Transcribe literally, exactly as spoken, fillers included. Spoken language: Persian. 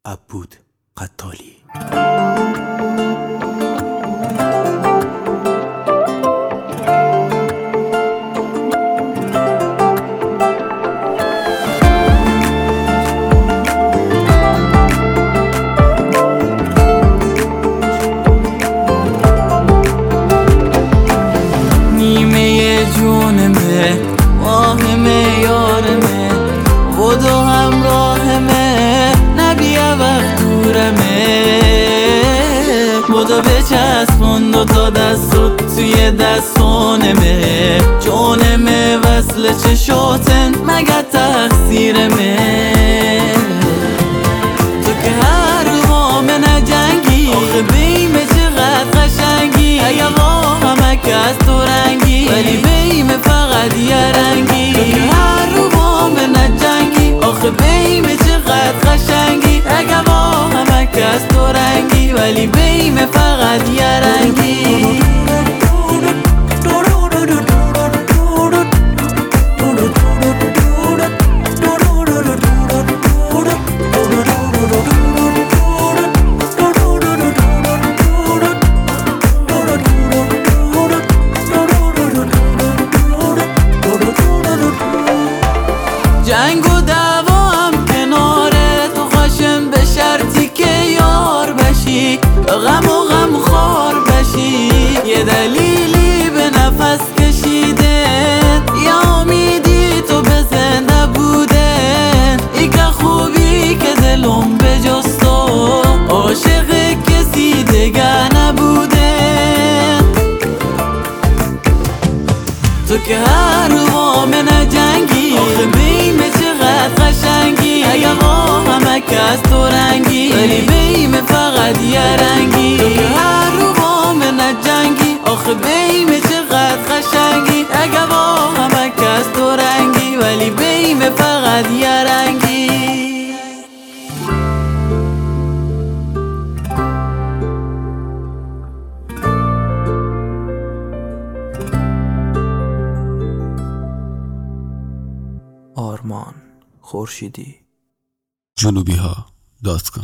عبود قتالی. نیمه جونمه، واهمه یارمه، بدو همراهمه، نبیه وقت دورمه. بدو بچسبون دو تا دستو توی دستانمه، جونمه وصل چشاتن مگه تقصیرمه. تو که هر وام نجنگی، آخه بیمه چقدر قشنگی. اگه واهمه که از تو رنگی، ولی بیمه فقط یه رنگی. تو که هر وام نجنگی، آخه بیمه چقدر قشنگی. اگه واهمه که از تو رنگی، ولی بیمه فقط یه رنگی. جنگ و دعوا هم کناره، تو خشم به شرطی که یار بشی، غم و غم خار بشی. یه دلیلی به نفس کشیدن، یا امیدی تو به زنده بودن. ای که خوبی که دلم به جز تو عاشق کسی دیگه نبودن. تو که هر وام نجنگی، آخه بیمه چقدر قشنگی. اگه واهمه که از تو رنگی، ولی بیمه فقط یه رنگی. تو که هر وام نجنگی، آخه بیمه چقدر قشنگی. اگه واهمه که از تو رنگی، ولی بیمه فقط یه رنگی. آرمان خورشیدی. جنوبی ها دات کام